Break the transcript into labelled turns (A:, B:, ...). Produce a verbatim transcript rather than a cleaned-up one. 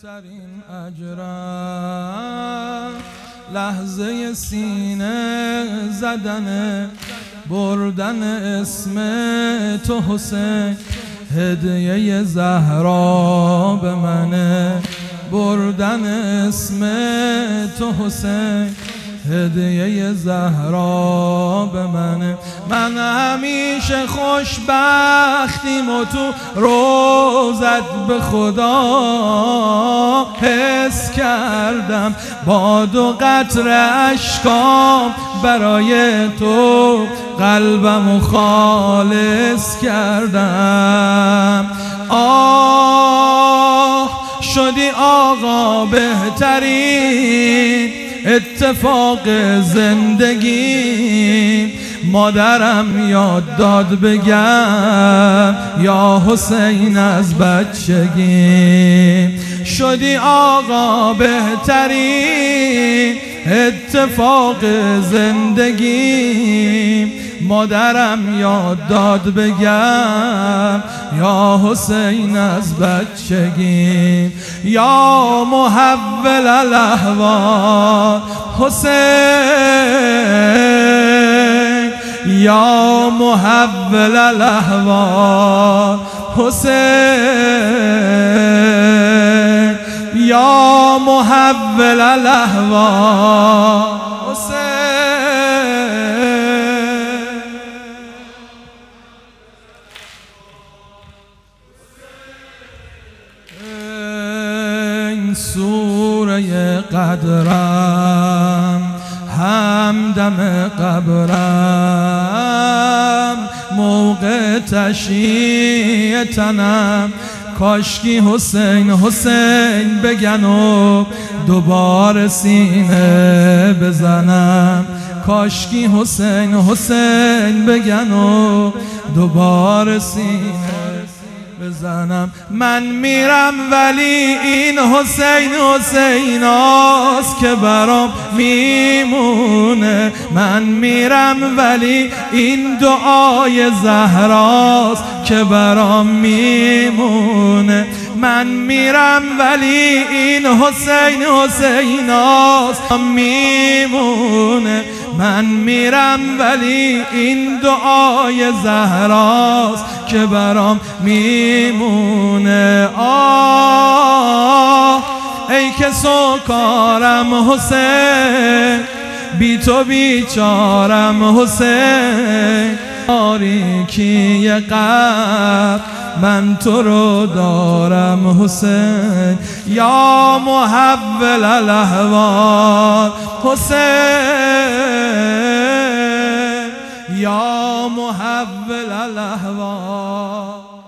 A: بهترین اجرم لحظه سینه زدن بردن اسم تو حسین، هدیه زهرا به منه بردن اسم تو حسین، هدیه زهرا به منه. من همیشه خوشبختیم و تو روزت به خدا حس کردم، با دو قطره اشکام برای تو قلبمو خالص کردم. آه شدی آقا بهترین اتفاق زندگی، مادرم یاد داد بگم یا حسین از بچگی. شدی آقا بهترین اتفاق زندگی، مادرم یاد داد بگم یا حسین از بچگی. یا محول الاحوال حسین، یا محول الاحوال حسین، یا محول الاحوال حسین. سوره قدرم همدم قبرم، موقع تشییع تنم، کاشکی حسین حسین بگن و دوباره سینه بزنم. کاشکی حسین حسین بگن و دوباره سینه بزنم. من میرم ولی این حسین حسین هاست که برام میمونه. من میرم ولی این دعای زهراست که برام میمونه. من میرم ولی این حسین حسین هاست میمونه. من میرم ولی این دعای زهراست که برام میمونه. آه ای که سوکارم حسین، بی تو بیچارم حسین، تاریکی قلب من تو رو دارم حسین. یا محول الاحوال حسین، یا محول الاحوال